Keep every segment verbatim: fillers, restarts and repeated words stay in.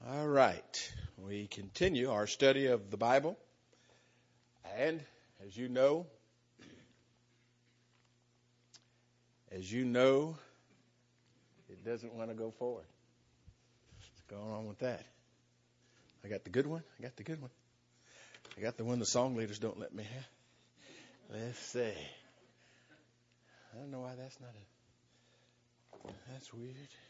All right. We continue our study of the Bible. And as you know, as you know, it doesn't want to go forward. What's going on with that? I got the good one. I got the good one. I got the one the song leaders don't let me have. Let's see. I don't know why that's not a... That's weird.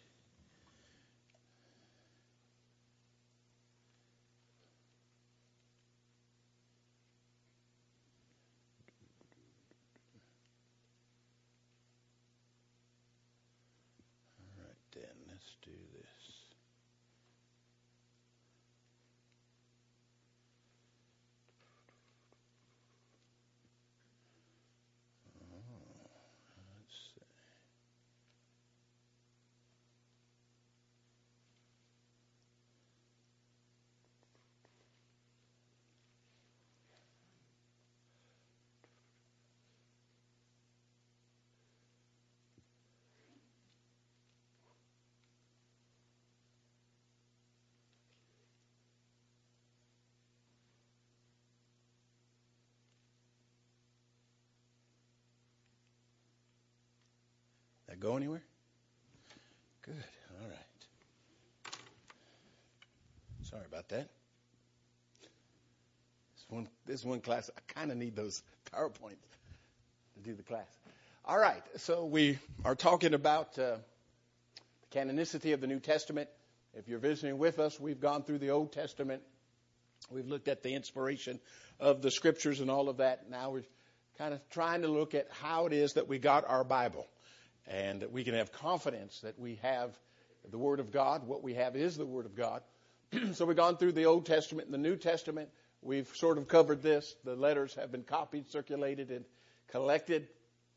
All right, then, let's do this. That go anywhere? Good. All right. Sorry about that. This one, this one class, I kind of need those PowerPoints to do the class. All right. So we are talking about uh, the canonicity of the New Testament. If you're visiting with us, we've gone through the Old Testament. We've looked at the inspiration of the Scriptures and all of that. Now we're kind of trying to look at how it is that we got our Bible. And we can have confidence that we have the Word of God. What we have is the Word of God. So we've gone through the Old Testament and the New Testament. We've sort of covered this. The letters have been copied, circulated, and collected.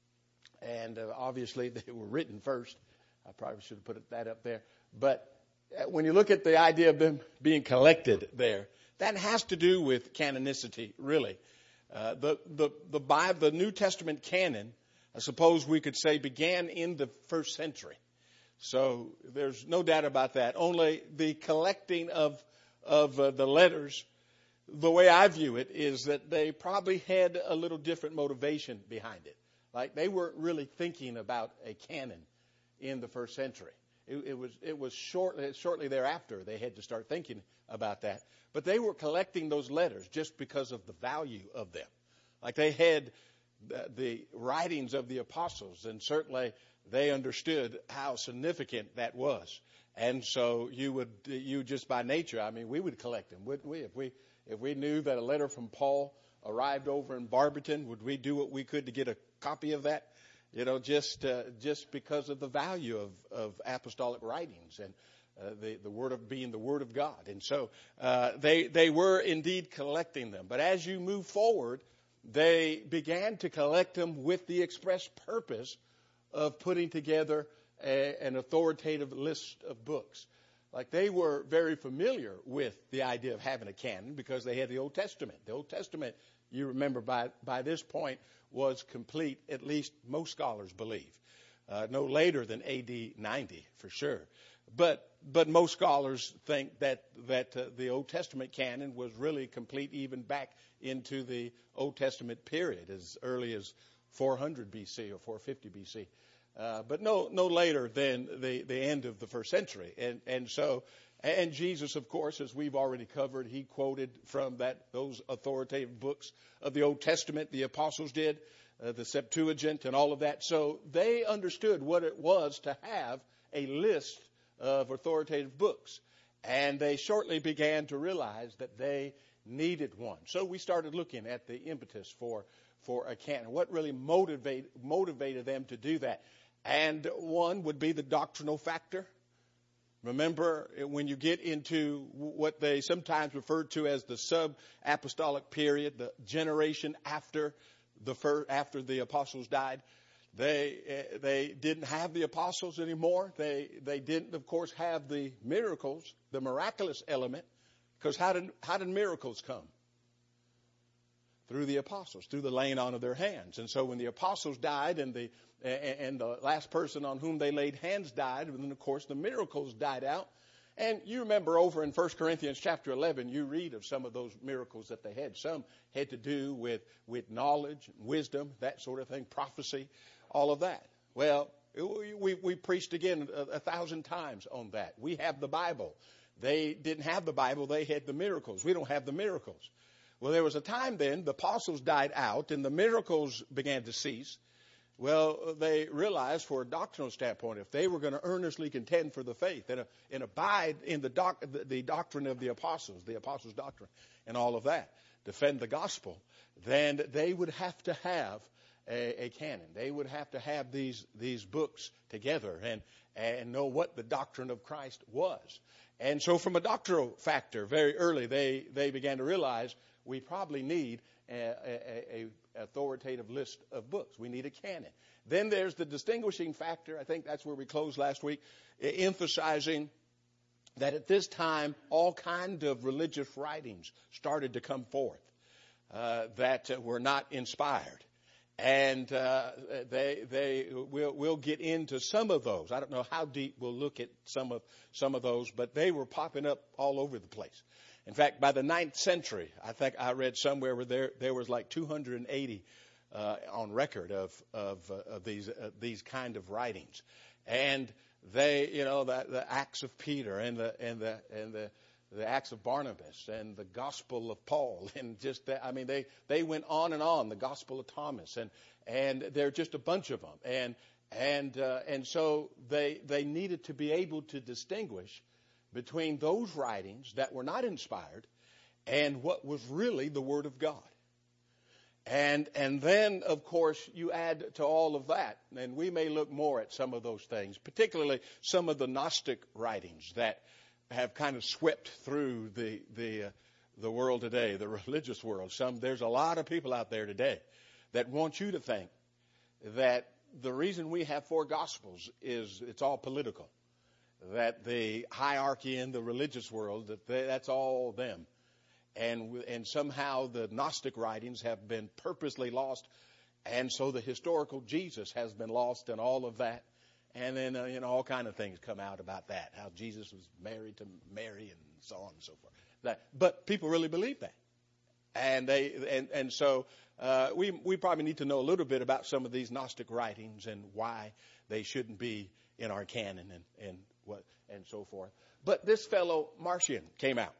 And uh, obviously they were written first. I probably should have put that up there. But when you look at the idea of them being collected there, that has to do with canonicity, really. Uh, the, the, the Bible, the New Testament canon, I suppose we could say, began in the first century. So there's no doubt about that. Only the collecting of of uh, the letters, the way I view it, is that they probably had a little different motivation behind it. Like they weren't really thinking about a canon in the first century. It, it was it was shortly shortly thereafter they had to start thinking about that. But they were collecting those letters just because of the value of them. Like they had The, the writings of the apostles, and certainly they understood how significant that was. And so you would, you just by nature, I mean, we would collect them, wouldn't we? If we, if we knew that a letter from Paul arrived over in Barberton, would we do what we could to get a copy of that? You know, just, uh, just because of the value of, of apostolic writings and uh, the, the word of being the Word of God. And so, uh, they, they were indeed collecting them. But as you move forward, they began to collect them with the express purpose of putting together a, an authoritative list of books. Like they were very familiar with the idea of having a canon because they had the Old Testament. The Old Testament, you remember by, by this point, was complete, at least most scholars believe. Uh, no later than A D ninety for sure. But but most scholars think that that uh, the Old Testament canon was really complete even back into the Old Testament period, as early as four hundred B C or four fifty B C. Uh, but no no later than the, the end of the first century. And and so and Jesus, of course, as we've already covered, he quoted from that those authoritative books of the Old Testament. The apostles did, uh, the Septuagint and all of that. So they understood what it was to have a list of authoritative books. And they shortly began to realize that they needed one. So we started looking at the impetus for, for a canon. What really motivate, motivated them to do that? And one would be the doctrinal factor. Remember, when you get into what they sometimes refer to as the sub-apostolic period, the generation after the first, after the apostles died, They they didn't have the apostles anymore. They they didn't, of course, have the miracles, the miraculous element, because how did how did miracles come? Through the apostles, through the laying on of their hands. And so when the apostles died and the and the last person on whom they laid hands died, and then of course the miracles died out, And you remember over in First Corinthians chapter eleven, you read of some of those miracles that they had. Some had to do with, with knowledge, wisdom, that sort of thing, prophecy, all of that. Well, we, we preached again a, a thousand times on that. We have the Bible. They didn't have the Bible. They had the miracles. We don't have the miracles. Well, there was a time then, the apostles died out and the miracles began to cease. Well, they realized, for a doctrinal standpoint, if they were going to earnestly contend for the faith and, uh, and abide in the, doc, the, the doctrine of the apostles, the apostles' doctrine, and all of that, defend the gospel, then they would have to have a, a canon. They would have to have these these books together and and know what the doctrine of Christ was. And so, from a doctrinal factor, very early, they they began to realize we probably need a, a, a authoritative list of books. We need a canon. Then there's the distinguishing factor. I think that's where we closed last week, emphasizing that at this time all kind of religious writings started to come forth uh, that uh, were not inspired. And uh, they they will we'll get into some of those. I don't know how deep we'll look at some of some of those, but they were popping up all over the place. In fact, by the ninth century, I think I read somewhere where there there was like two hundred eighty uh, on record of of, uh, of these uh, these kind of writings, and they, you know, the, the Acts of Peter and the and the and the the Acts of Barnabas and the Gospel of Paul, and just that, I mean they they went on and on. The Gospel of Thomas, and and there are just a bunch of them, and and uh, and so they they needed to be able to distinguish between those writings that were not inspired and what was really the Word of God. And and then, of course, you add to all of that, and we may look more at some of those things, particularly some of the Gnostic writings that have kind of swept through the the uh, the world today, the religious world. Some there's a lot of people out there today that want you to think that the reason we have four Gospels is it's all political. That the hierarchy in the religious world, that they, that's all them. And and somehow the Gnostic writings have been purposely lost. And so the historical Jesus has been lost and all of that. And then, uh, you know, all kind of things come out about that. How Jesus was married to Mary and so on and so forth. That, but people really believe that. And they and, and so uh, we we probably need to know a little bit about some of these Gnostic writings and why they shouldn't be in our canon and, and what and so forth. But this fellow Marcion came out,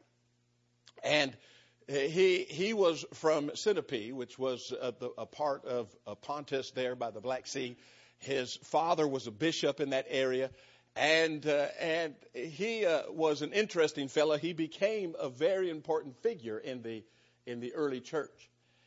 and he he was from Sinope, which was a, the, a part of a Pontus there by the Black Sea. His father was a bishop in that area, and uh, and he uh, was an interesting fellow. He became a very important figure in the in the early church,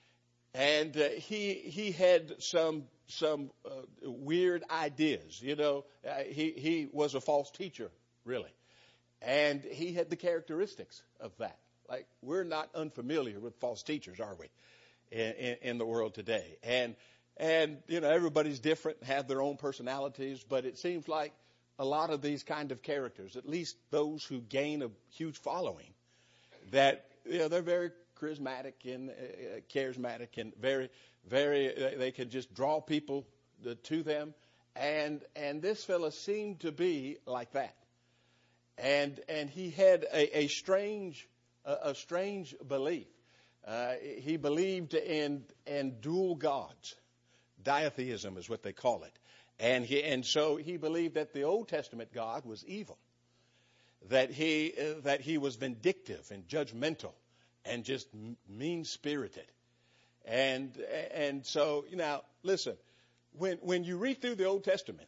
and uh, he he had some. some uh, weird ideas. You know, uh, he, he was a false teacher, really. And he had the characteristics of that. Like, we're not unfamiliar with false teachers, are we, in, in, in the world today? And, and, you know, everybody's different, have their own personalities, but it seems like a lot of these kind of characters, at least those who gain a huge following, that, you know, they're very charismatic and uh, charismatic and very, very, uh, they can just draw people to them. And, and this fellow seemed to be like that. And, and he had a, a strange, a, a strange belief. Uh, he believed in, in dual gods. Diatheism is what they call it. And he, and so he believed that the Old Testament God was evil. That he, uh, that he was vindictive and judgmental and just mean-spirited. And and so, now, listen, when when you read through the Old Testament,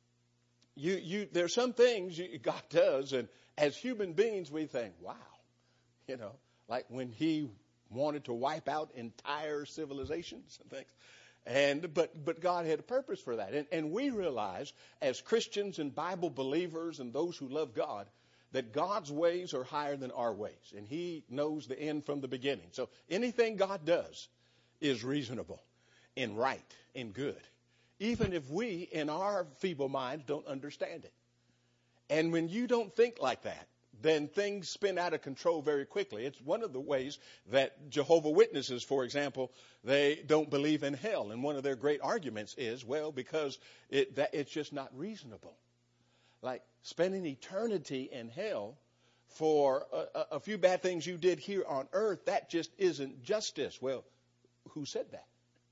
you you there's some things you, God does, and as human beings we think, wow, you know, like when he wanted to wipe out entire civilizations and things. And but but God had a purpose for that. And, and we realize as Christians and Bible believers and those who love God, that God's ways are higher than our ways. And he knows the end from the beginning. So anything God does is reasonable and right and good, even if we, in our feeble minds, don't understand it. And when you don't think like that, then things spin out of control very quickly. It's one of the ways that Jehovah's Witnesses, for example, they don't believe in hell. And one of their great arguments is, well, because it, that it's just not reasonable. Like spending eternity in hell for a, a few bad things you did here on earth, that just isn't justice. Well, who said that?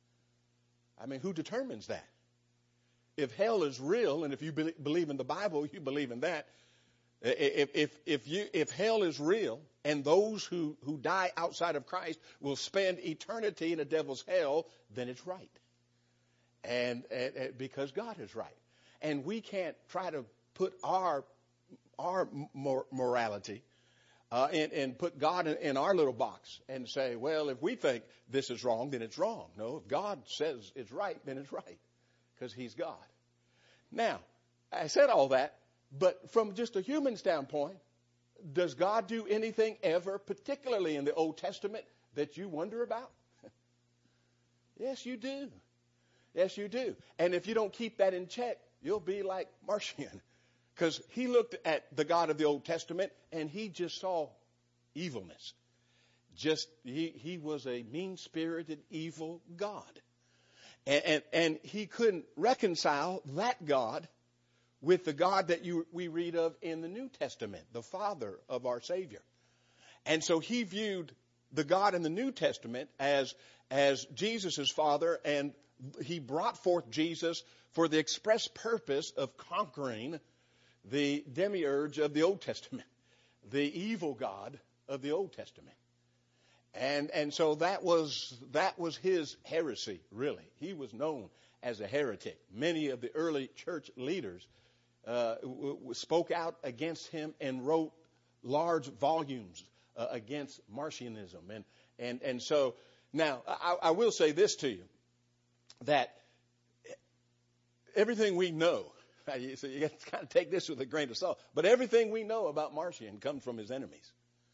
I mean, who determines that? If hell is real, and if you be, believe in the Bible, you believe in that. If, if, if, you, if hell is real, and those who, who die outside of Christ will spend eternity in a devil's hell, then it's right. And, and, and because God is right. And we can't try to put our our mor- morality uh, and, and put God in, in our little box and say, well, if we think this is wrong, then it's wrong. No, if God says it's right, then it's right, because he's God. Now, I said all that, but from just a human standpoint, does God do anything ever, particularly in the Old Testament, that you wonder about? Yes, you do. Yes, you do. And if you don't keep that in check, you'll be like Marcion. Because he looked at the God of the Old Testament and he just saw evilness. Just, he, he was a mean-spirited, evil God. And, and, and he couldn't reconcile that God with the God that you, we read of in the New Testament, the Father of our Savior. And so he viewed the God in the New Testament as, as Jesus' Father, and he brought forth Jesus for the express purpose of conquering the demiurge of the Old Testament, the evil God of the Old Testament. And and so that was that was his heresy, really. He was known as a heretic. Many of the early church leaders uh, w- w- spoke out against him and wrote large volumes uh, against Marcionism. And, and, and so now I, I will say this to you, that everything we know, so you got to kind of take this with a grain of salt, but everything we know about Marcion comes from his enemies.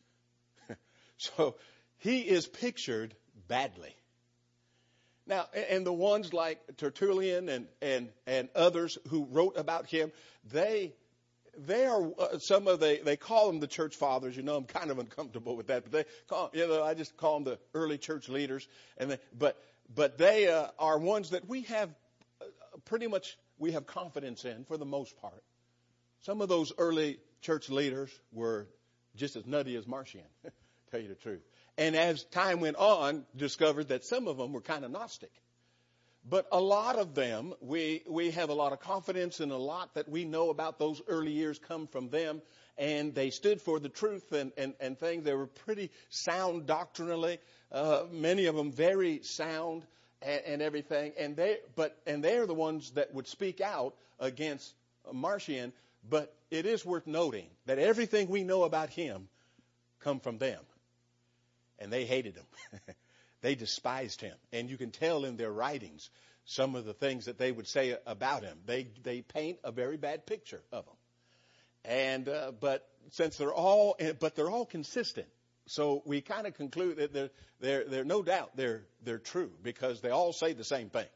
So he is pictured badly. Now, and the ones like Tertullian and, and, and others who wrote about him, they they are uh, some of the, they call them the church fathers. You know, I'm kind of uncomfortable with that, but they call, you know, I just call them the early church leaders. And they, but but they uh, are ones that we have uh, pretty much we have confidence in for the most part. Some of those early church leaders were just as nutty as Marcion, tell you the truth. And as time went on, discovered that some of them were kind of Gnostic. But a lot of them, we we have a lot of confidence, and a lot that we know about those early years come from them. And they stood for the truth and, and, and things. They were pretty sound doctrinally, uh, many of them very sound and, and everything. And they but and they're the ones that would speak out against Marcion. But it is worth noting that everything we know about him come from them. And they hated him. They despised him. And you can tell in their writings some of the things that they would say about him. They they paint a very bad picture of him. And uh, but since they're all but they're all consistent, so we kind of conclude that they're they're they're no doubt they're they're true, because they all say the same thing.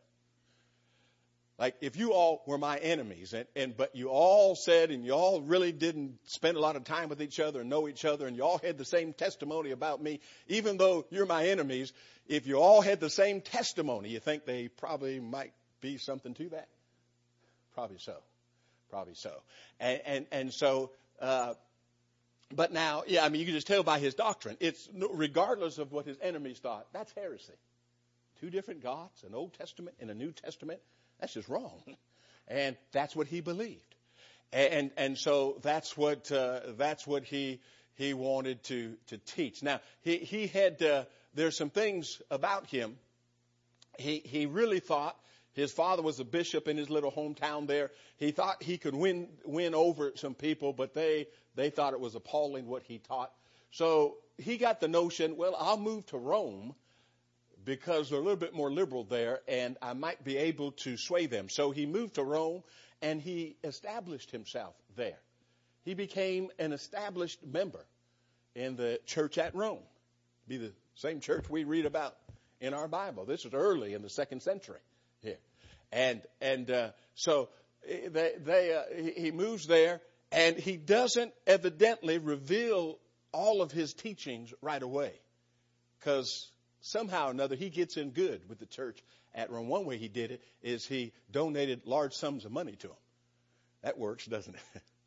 Like, if you all were my enemies, and, and but you all said, and you all really didn't spend a lot of time with each other and know each other, and you all had the same testimony about me, even though you're my enemies, if you all had the same testimony, you think they probably might be something to that? Probably so. Probably so. And and, and so, uh, but now, yeah, I mean, you can just tell by his doctrine. It's regardless of what his enemies thought, that's heresy. Two different gods, an Old Testament and a New Testament. That's just wrong. And that's what he believed. And and so that's what uh, that's what he he wanted to to teach. Now, he he had uh, there's some things about him. He he really thought his father was a bishop in his little hometown there. He thought he could win win over some people, but they they thought it was appalling what he taught. So he got the notion, well, I'll move to Rome, because they're a little bit more liberal there, and I might be able to sway them. So he moved to Rome, and he established himself there. He became an established member in the church at Rome. Be the same church we read about in our Bible. This is early in the second century here. And and uh, so they, they uh, he moves there, and he doesn't evidently reveal all of his teachings right away, because somehow or another, he gets in good with the church at Rome. One way he did it is he donated large sums of money to them. That works, doesn't it?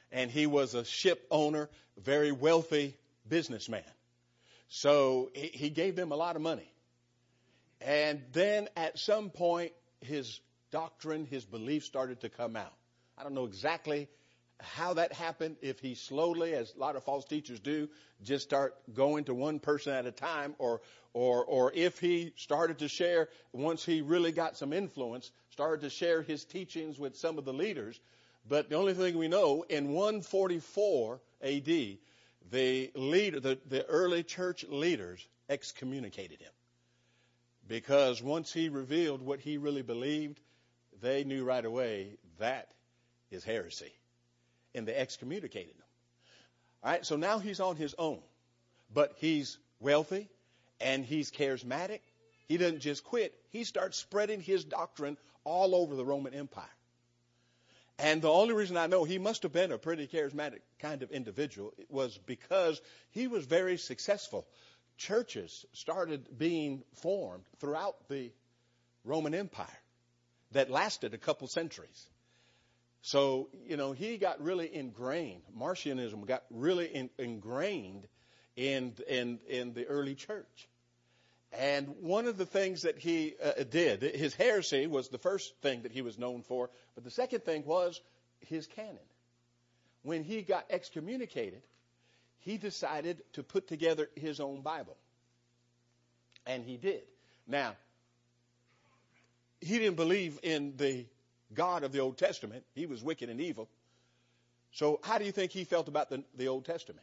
and he was a ship owner, very wealthy businessman. So he, he gave them a lot of money. And then at some point, his doctrine, his beliefs started to come out. I don't know exactly how that happened, if he slowly, as a lot of false teachers do, just start going to one person at a time, or or or if he started to share, once he really got some influence, started to share his teachings with some of the leaders. But the only thing we know, in one forty-four A D, the leader, the, the early church leaders excommunicated him. Because once he revealed what he really believed, they knew right away that is heresy. And they excommunicated him. All right, so now he's on his own. But he's wealthy and he's charismatic. He doesn't just quit. He starts spreading his doctrine all over the Roman Empire. And the only reason I know he must have been a pretty charismatic kind of individual was because he was very successful. Churches started being formed throughout the Roman Empire that lasted a couple centuries. So, you know, he got really ingrained. Marcionism got really in, ingrained in, in, in the early church. And one of the things that he uh, did, his heresy was the first thing that he was known for. But the second thing was his canon. When he got excommunicated, he decided to put together his own Bible. And he did. Now, he didn't believe in the God of the Old Testament. He was wicked and evil. So how do you think he felt about the, the Old Testament?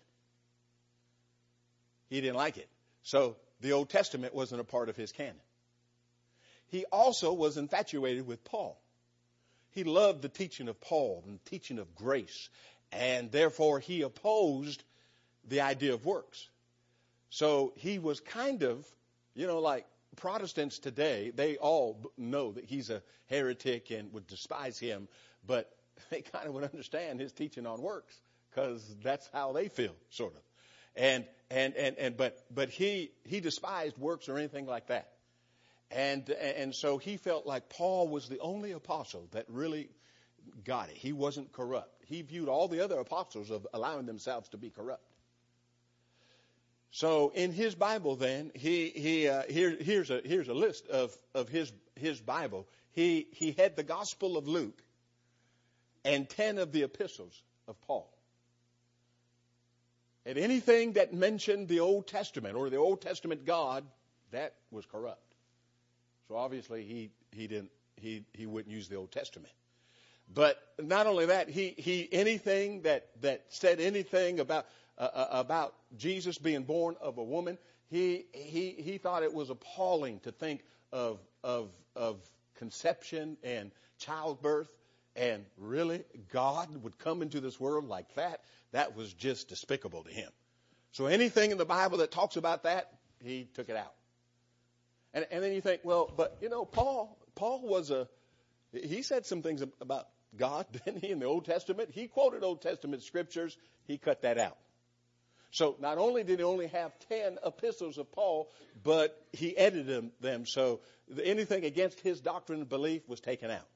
He didn't like it. So the Old Testament wasn't a part of his canon. He also was infatuated with Paul. He loved the teaching of Paul and the teaching of grace. And therefore he opposed the idea of works. So he was kind of, you know, like Protestants today, they all know that he's a heretic and would despise him, but they kind of would understand his teaching on works because that's how they feel, sort of. And and and and but but he he despised works or anything like that. And and so he felt like Paul was the only apostle that really got it. He wasn't corrupt. He viewed all the other apostles of allowing themselves to be corrupt. So in his Bible, then he he uh, here here's a here's a list of of his his Bible. He he had the Gospel of Luke and ten of the epistles of Paul. And anything that mentioned the Old Testament or the Old Testament God, that was corrupt. So obviously he he didn't he he wouldn't use the Old Testament. But not only that, he he anything that that said anything about uh, about Jesus being born of a woman, he he he thought it was appalling to think of of of conception and childbirth, and really God would come into this world like that. That was just despicable to him. So anything in the Bible that talks about that, he took it out. And, and then you think, well, but you know, Paul Paul was a he said some things about God, didn't he, in the Old Testament? He quoted Old Testament scriptures. He cut that out. So not only did he only have ten epistles of Paul, but he edited them, them so anything against his doctrine and belief was taken out.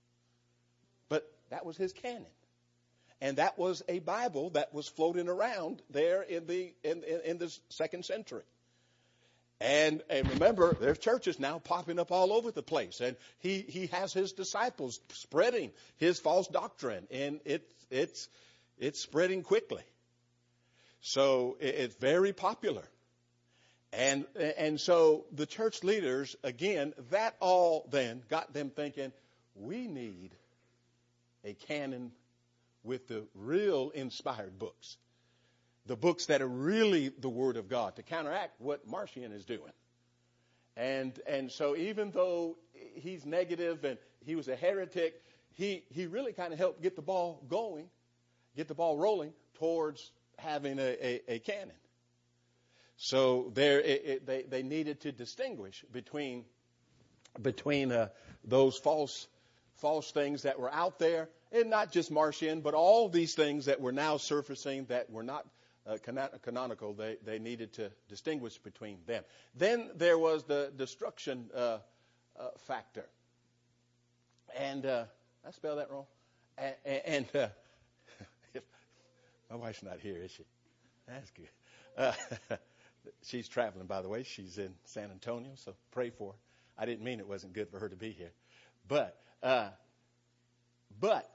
But that was his canon. And that was a Bible that was floating around there in the in, in, in the second century. And, and remember, there's churches now popping up all over the place. And he, he has his disciples spreading his false doctrine. And it, it's, it's spreading quickly. So it, it's very popular. And, and so the church leaders, again, that all then got them thinking, we need a canon with the real inspired books. The books that are really the Word of God to counteract what Marcion is doing. And and so even though he's negative and he was a heretic, he, he really kind of helped get the ball going, get the ball rolling towards having a, a, a canon. So there it, it, they, they needed to distinguish between between uh, those false false things that were out there, and not just Marcion, but all these things that were now surfacing that were not Uh, canonical. They, they needed to distinguish between them. Then there was the destruction uh, uh, factor. And uh, I spell that wrong. And, and uh, if, My wife's not here, is she? That's good. Uh, she's traveling, by the way. She's in San Antonio, so pray for her. I didn't mean it wasn't good for her to be here. But, uh, but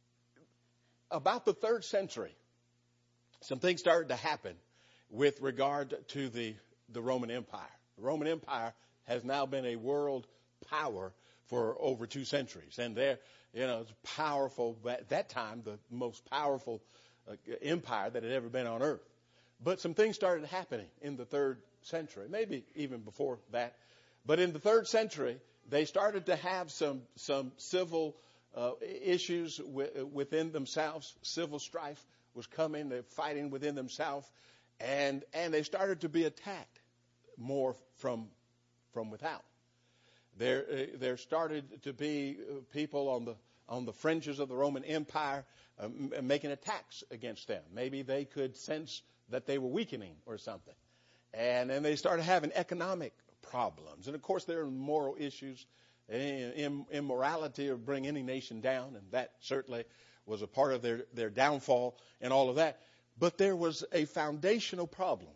about the third century, some things started to happen with regard to the, the Roman Empire. The Roman Empire has now been a world power for over two centuries. And they're, you know, it's powerful, at that time, the most powerful uh, empire that had ever been on earth. But some things started happening in the third century, maybe even before that. But in the third century, they started to have some, some civil uh, issues w- within themselves. Civil strife was coming. They're fighting within themselves. And, and they started to be attacked more from, from without. There, uh, there started to be people on the, on the fringes of the Roman Empire uh, m- making attacks against them. Maybe they could sense that they were weakening or something. And then they started having economic problems. And, of course, there are moral issues. Immorality will bring any nation down, and that certainly was a part of their, their downfall and all of that. But there was a foundational problem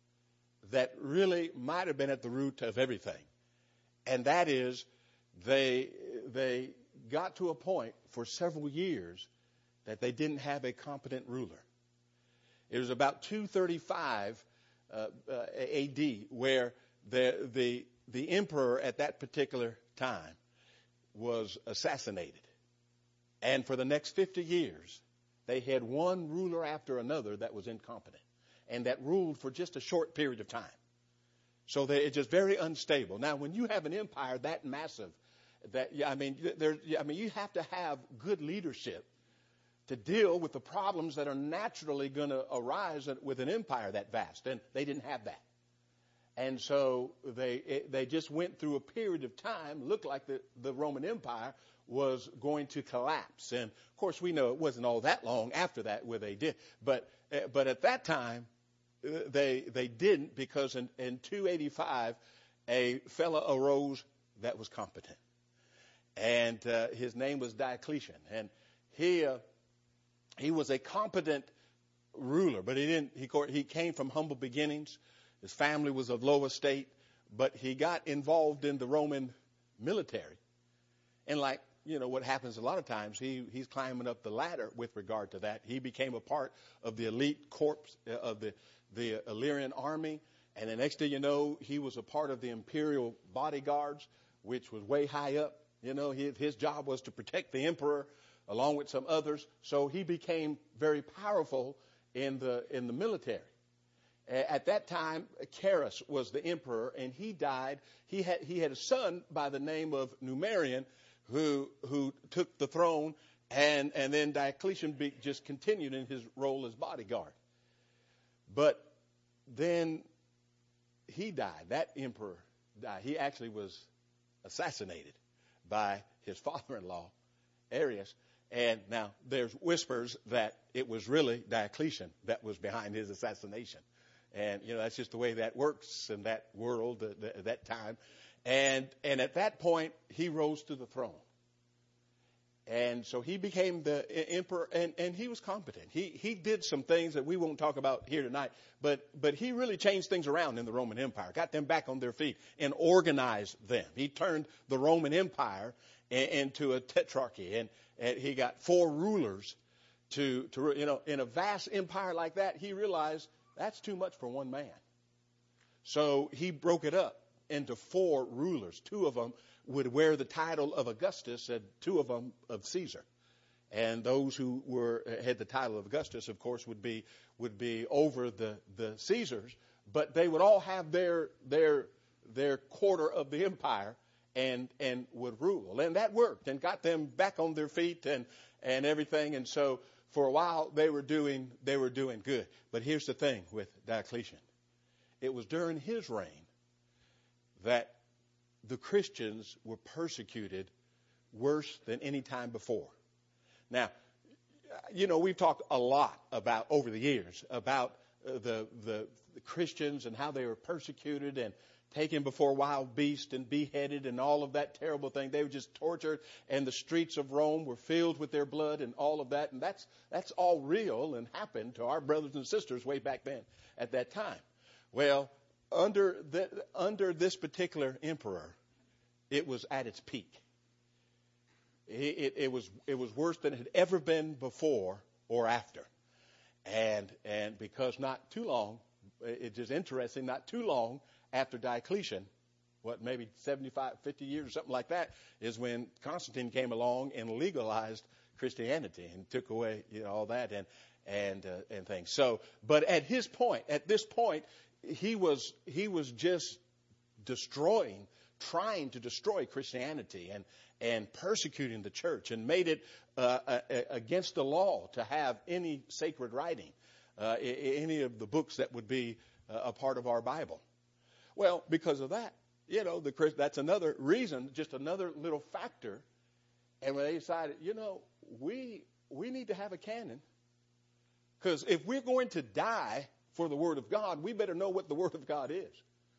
that really might have been at the root of everything. And that is they, they got to a point for several years that they didn't have a competent ruler. It was about two thirty-five uh, uh, A D where the, the, the emperor at that particular time was assassinated. And for the next fifty years, they had one ruler after another that was incompetent and that ruled for just a short period of time. So they, it's just very unstable. Now, when you have an empire that massive, that I mean, there, I mean, you have to have good leadership to deal with the problems that are naturally going to arise with an empire that vast. And they didn't have that. And so they it, they just went through a period of time, looked like the, the Roman Empire was going to collapse. And, of course, we know it wasn't all that long after that where they did. But uh, but at that time, uh, they they didn't, because in, in two eighty-five, a fellow arose that was competent. And uh, his name was Diocletian. And he uh, he was a competent ruler, but he didn't. He, he came from humble beginnings. His family was of low estate, but he got involved in the Roman military. And like, you know, what happens a lot of times, he, he's climbing up the ladder with regard to that. He became a part of the elite corps of the, the Illyrian army. And the next thing you know, he was a part of the imperial bodyguards, which was way high up. You know, his, his job was to protect the emperor along with some others. So he became very powerful in the in the military. At that time, Carus was the emperor, and he died. He had he had a son by the name of Numerian, who who took the throne, and and then Diocletian be, just continued in his role as bodyguard. But then he died. That emperor died. He actually was assassinated by his father-in-law, Arius. And now there's whispers that it was really Diocletian that was behind his assassination. And, you know, that's just the way that works in that world at that time. And and at that point, he rose to the throne. And so he became the emperor, and, and he was competent. He he did some things that we won't talk about here tonight, but but he really changed things around in the Roman Empire, got them back on their feet, and organized them. He turned the Roman Empire into a tetrarchy, and, and he got four rulers to, to, you know, in a vast empire like that, he realized that's too much for one man. So he broke it up into four rulers. Two of them would wear the title of Augustus, and two of them of Caesar. And those who were had the title of Augustus, of course, would be would be over the, the Caesars, but they would all have their their their quarter of the empire and and would rule. And that worked and got them back on their feet and, and everything. And so for a while they were doing they were doing good. But here's the thing with Diocletian. It was during his reign that the Christians were persecuted worse than any time before. Now, you know, we've talked a lot about over the years about uh, the, the the Christians and how they were persecuted and taken before wild beasts and beheaded and all of that terrible thing. They were just tortured, and the streets of Rome were filled with their blood and all of that. And that's that's all real and happened to our brothers and sisters way back then at that time. Well, under the, under this particular emperor, it was at its peak. It, it, it was it was worse than it had ever been before or after. And and because not too long, it's just interesting, not too long after Diocletian, what, maybe seventy-five, fifty years or something like that, is when Constantine came along and legalized Christianity and took away, you know, all that and and uh, and things. So, but at his point, at this point, he was he was just destroying, trying to destroy Christianity and and persecuting the church, and made it uh, uh, against the law to have any sacred writing, uh, any of the books that would be uh, a part of our Bible. Well, because of that, you know, the that's another reason, just another little factor. And when they decided, you know, we we need to have a canon, because if we're going to die for the Word of God, we better know what the Word of God is.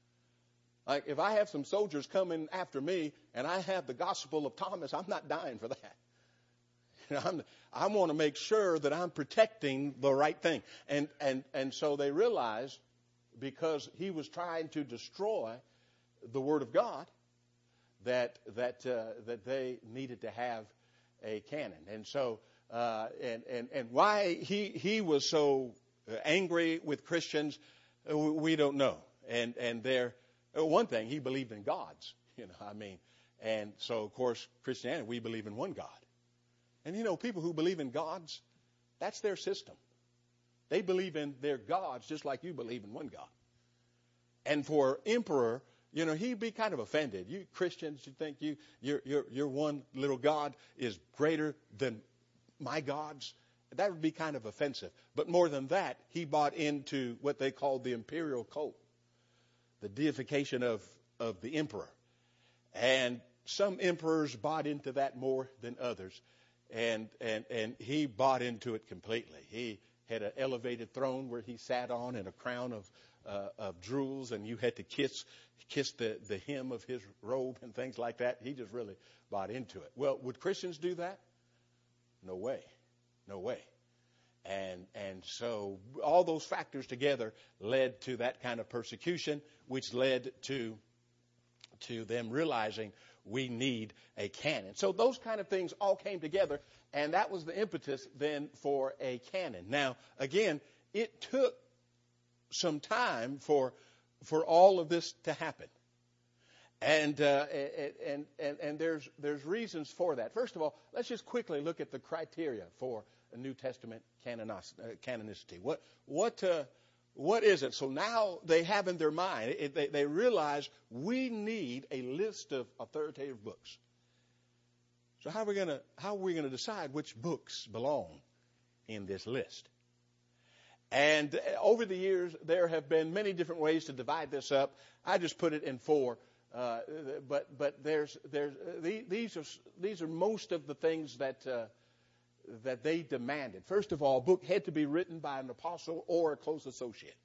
Like, if I have some soldiers coming after me and I have the Gospel of Thomas, I'm not dying for that. You know, I'm, I want to make sure that I'm protecting the right thing. And, and, and so they realized, because he was trying to destroy the Word of God, that that uh, that they needed to have a canon. And so, uh, and, and, and why he, he was so angry with Christians, we don't know. And, and they're, one thing, he believed in gods, you know, I mean, and so, of course, Christianity, we believe in one God. And, you know, people who believe in gods, that's their system. They believe in their gods just like you believe in one God. And for emperor, you know, he'd be kind of offended. You Christians, you think you, your, your, your one little God is greater than my gods? That would be kind of offensive. But more than that, he bought into what they called the imperial cult, the deification of, of the emperor. And some emperors bought into that more than others. And, and, and he bought into it completely. He had an elevated throne where he sat on, and a crown of, uh, of jewels, and you had to kiss, kiss the, the hem of his robe and things like that. He just really bought into it. Well, would Christians do that? No way. No way. And and so all those factors together led to that kind of persecution, which led to to them realizing we need a canon. So those kind of things all came together, and that was the impetus then for a canon. Now, again, it took some time for for all of this to happen. And uh, and and and there's there's reasons for that. First of all, let's just quickly look at the criteria for a New Testament canonicity. What what uh, what is it? So now they have in their mind, it, they they realize we need a list of authoritative books. So how are we gonna how are we gonna decide which books belong in this list? And over the years, there have been many different ways to divide this up. I just put it in four. Uh, but but there's there's uh, these are these are most of the things that uh, that they demanded. First of all, a book had to be written by an apostle or a close associate.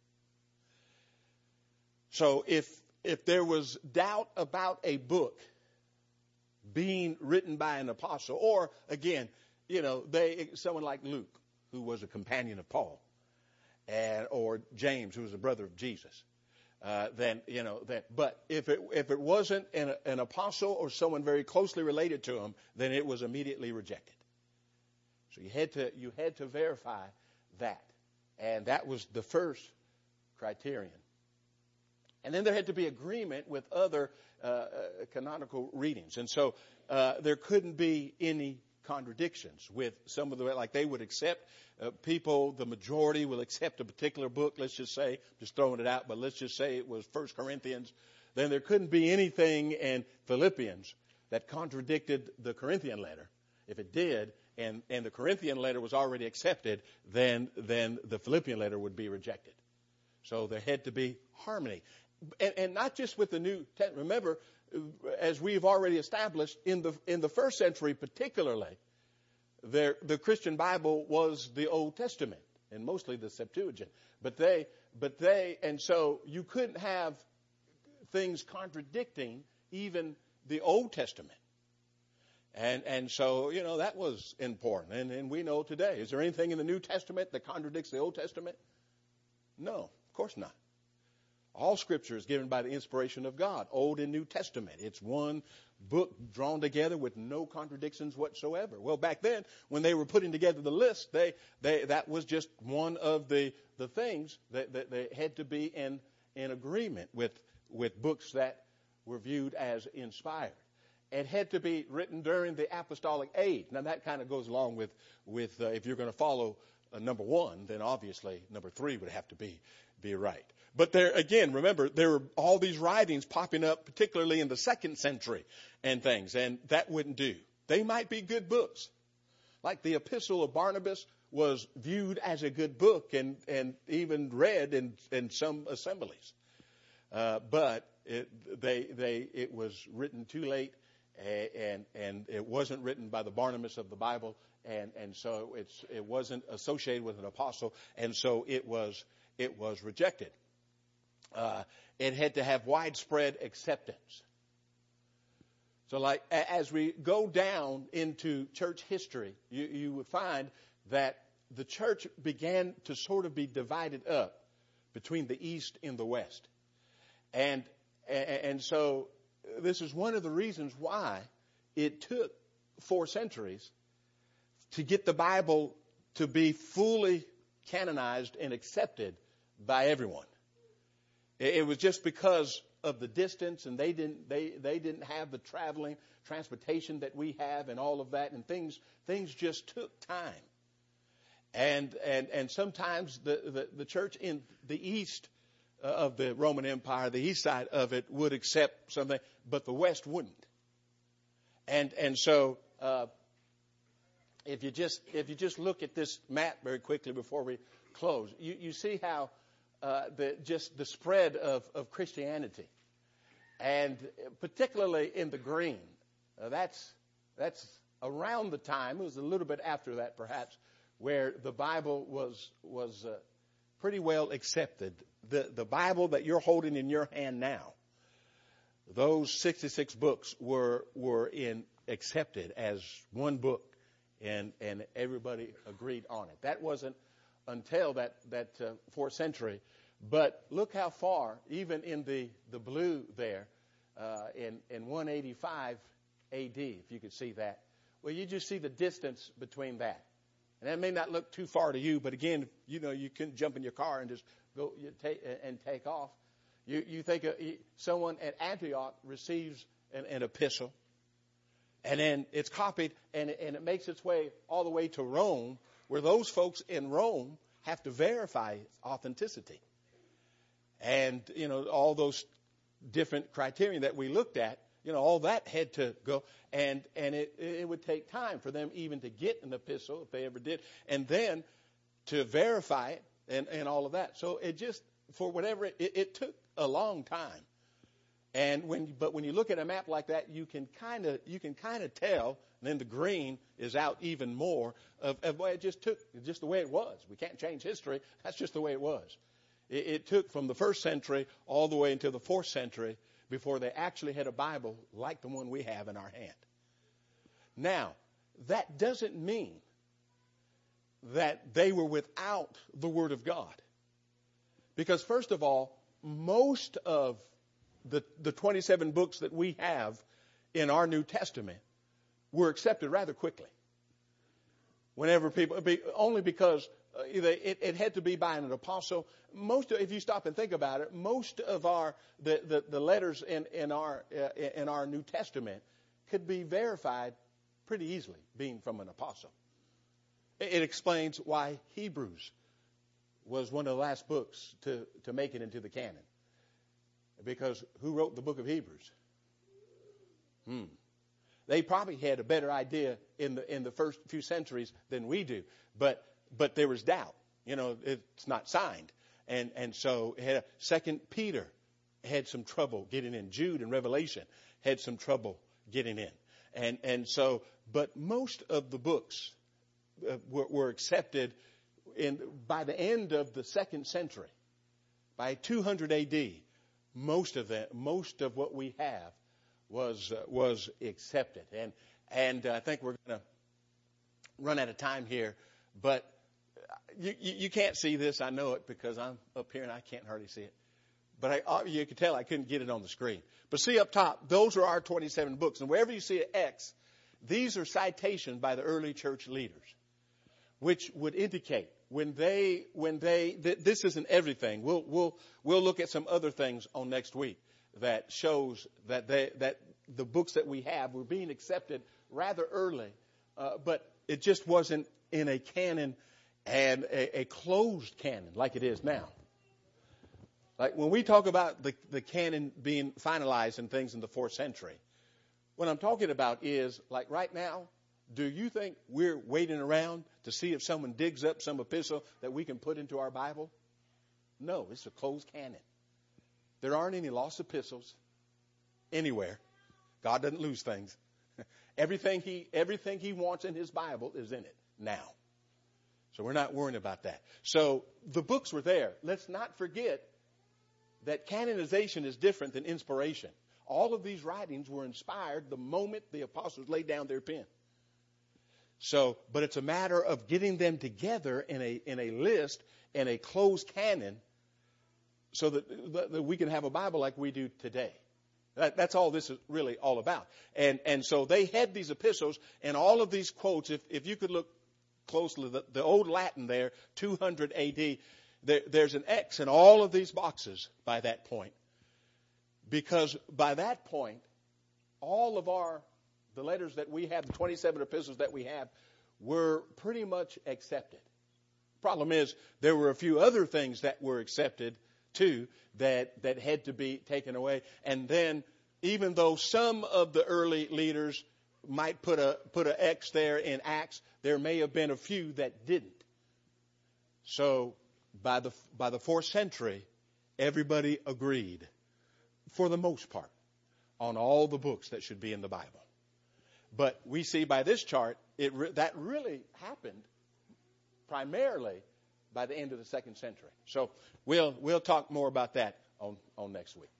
So if if there was doubt about a book being written by an apostle, or again, you know, they someone like Luke, who was a companion of Paul, and or James, who was a brother of Jesus. Uh, then you know that. But if it if it wasn't an, an apostle or someone very closely related to him, then it was immediately rejected. So you had to you had to verify that, and that was the first criterion. And then there had to be agreement with other uh, uh, canonical readings, and so uh, there couldn't be any contradictions with some of the, like they would accept uh, people, the majority will accept a particular book, let's just say, just throwing it out, but let's just say it was First Corinthians, then there couldn't be anything in Philippians that contradicted the Corinthian letter. If it did, and, and the Corinthian letter was already accepted, then, then the Philippian letter would be rejected. So there had to be harmony. And, and not just with the New Testament. Remember, as we've already established, in the in the first century particularly, there, the Christian Bible was the Old Testament and mostly the Septuagint. But they, but they, and so you couldn't have things contradicting even the Old Testament. And and so, you know, that was important. And, and we know today, is there anything in the New Testament that contradicts the Old Testament? No, of course not. All Scripture is given by the inspiration of God, Old and New Testament. It's one book drawn together with no contradictions whatsoever. Well, back then, when they were putting together the list, they, they that was just one of the, the things that, that they had to be in, in agreement with, with books that were viewed as inspired. It had to be written during the apostolic age. Now, that kind of goes along with, with uh, if you're going to follow uh, number one, then obviously number three would have to be, be right. But there, again, remember, there were all these writings popping up, particularly in the second century and things, and that wouldn't do. They might be good books. Like the Epistle of Barnabas was viewed as a good book and, and even read in, in some assemblies. Uh, but it, they, they, it was written too late. And and it wasn't written by the Barnabas of the Bible, and, and so it's it wasn't associated with an apostle, and so it was it was rejected. Uh, it had to have widespread acceptance. So, like as we go down into church history, you, you would find that the church began to sort of be divided up between the East and the West, and and so. This is one of the reasons why it took four centuries to get the Bible to be fully canonized and accepted by everyone. It was just because of the distance, and they didn't they, they didn't have the traveling transportation that we have and all of that, and things things just took time. And and and sometimes the, the, the church in the East of the Roman Empire, the east side of it, would accept something, but the West wouldn't. And and so uh, if you just if you just look at this map very quickly before we close, you, you see how uh, the just the spread of, of Christianity, and particularly in the green, uh, that's that's around the time. It was a little bit after that, perhaps, where the Bible was was uh, pretty well accepted. The, the Bible that you're holding in your hand now, those sixty-six books were were in accepted as one book, and and everybody agreed on it. That wasn't until that that uh, fourth century, but look how far, even in the the blue there, uh, in in one eighty-five A D, if you could see that. Well, you just see the distance between that, and that may not look too far to you, but again, you know, you can jump in your car and just go you take, and take off. You, you think uh, someone at Antioch receives an, an epistle, and then it's copied, and, and it makes its way all the way to Rome, where those folks in Rome have to verify authenticity. And, you know, all those different criteria that we looked at, you know, all that had to go, and, and it, it would take time for them even to get an epistle, if they ever did, and then to verify it. And, and all of that. So it just, for whatever, it, it took a long time. And when, but when you look at a map like that, you can kind of, you can kind of tell. And then the green is out even more of, of what it just took, just the way it was. We can't change history. That's just the way it was. It, it took from the first century all the way until the fourth century before they actually had a Bible like the one we have in our hand. Now, that doesn't mean that they were without the Word of God. Because first of all, most of the, the twenty-seven books that we have in our New Testament were accepted rather quickly. Whenever people, only because uh, it, it had to be by an apostle. Most, of, if you stop and think about it, most of our the, the, the letters in in our uh, in our New Testament could be verified pretty easily, being from an apostle. It explains why Hebrews was one of the last books to, to make it into the canon. Because who wrote the book of Hebrews? Hmm. They probably had a better idea in the in the first few centuries than we do. But but there was doubt. You know, it's not signed. And and so it had, Second Peter had some trouble getting in. Jude and Revelation had some trouble getting in. And and so, but most of the books Uh, were, were accepted in by the end of the second century. By two hundred A D, most of that, most of what we have was uh, was accepted. And and uh, I think we're going to run out of time here, but you, you you can't see this. I know it because I'm up here and I can't hardly see it. But I, you can tell I couldn't get it on the screen. But see up top, those are our twenty-seven books. And wherever you see an X, these are citations by the early church leaders, which would indicate when they, when they, th- this isn't everything. We'll, we'll, we'll look at some other things on next week that shows that they, that the books that we have were being accepted rather early, uh, but it just wasn't in a canon and a, a closed canon like it is now. Like when we talk about the, the canon being finalized and things in the fourth century, what I'm talking about is, like right now, do you think we're waiting around to see if someone digs up some epistle that we can put into our Bible? No, it's a closed canon. There aren't any lost epistles anywhere. God doesn't lose things. Everything he, everything he wants in his Bible is in it now. So we're not worrying about that. So the books were there. Let's not forget that canonization is different than inspiration. All of these writings were inspired the moment the apostles laid down their pen. So, but it's a matter of getting them together in a in a list, in a closed canon, so that, that we can have a Bible like we do today. That, that's all this is really all about. And and so they had these epistles and all of these quotes. If if you could look closely, the, the old Latin there, two hundred A D, there, there's an X in all of these boxes by that point. Because by that point, all of our, the letters that we have, the twenty-seven epistles that we have, were pretty much accepted. Problem is, there were a few other things that were accepted too that, that had to be taken away. And then, even though some of the early leaders might put a put an X there in Acts, there may have been a few that didn't. So by the by the fourth century, everybody agreed, for the most part, on all the books that should be in the Bible. But we see by this chart, it re- that really happened primarily by the end of the second century. So we'll we'll talk more about that on, on next week.